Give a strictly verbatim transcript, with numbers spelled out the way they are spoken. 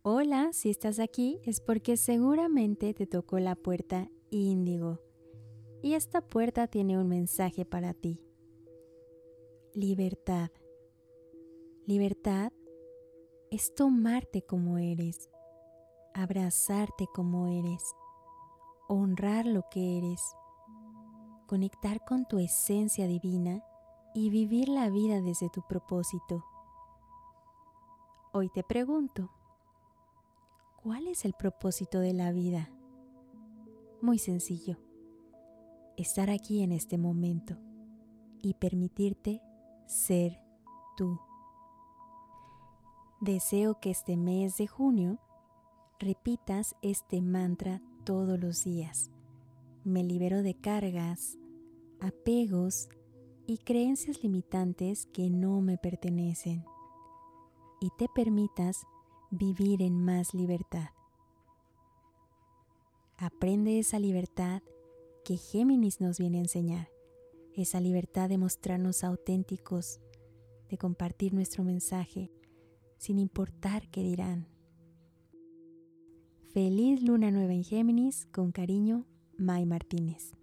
Hola, si estás aquí es porque seguramente te tocó la puerta índigo y esta puerta tiene un mensaje para ti. Libertad. Libertad es tomarte como eres, abrazarte como eres, honrar lo que eres, conectar con tu esencia divina y vivir la vida desde tu propósito. Hoy te pregunto, ¿cuál es el propósito de la vida? Muy sencillo, estar aquí en este momento y permitirte ser tú. Deseo que este mes de junio repitas este mantra todos los días. Me libero de cargas, apegos y creencias limitantes que no me pertenecen y te permitas vivir en más libertad. Aprende esa libertad que Géminis nos viene a enseñar, esa libertad de mostrarnos auténticos, de compartir nuestro mensaje sin importar qué dirán. Feliz luna nueva en Géminis, con cariño, May Martínez.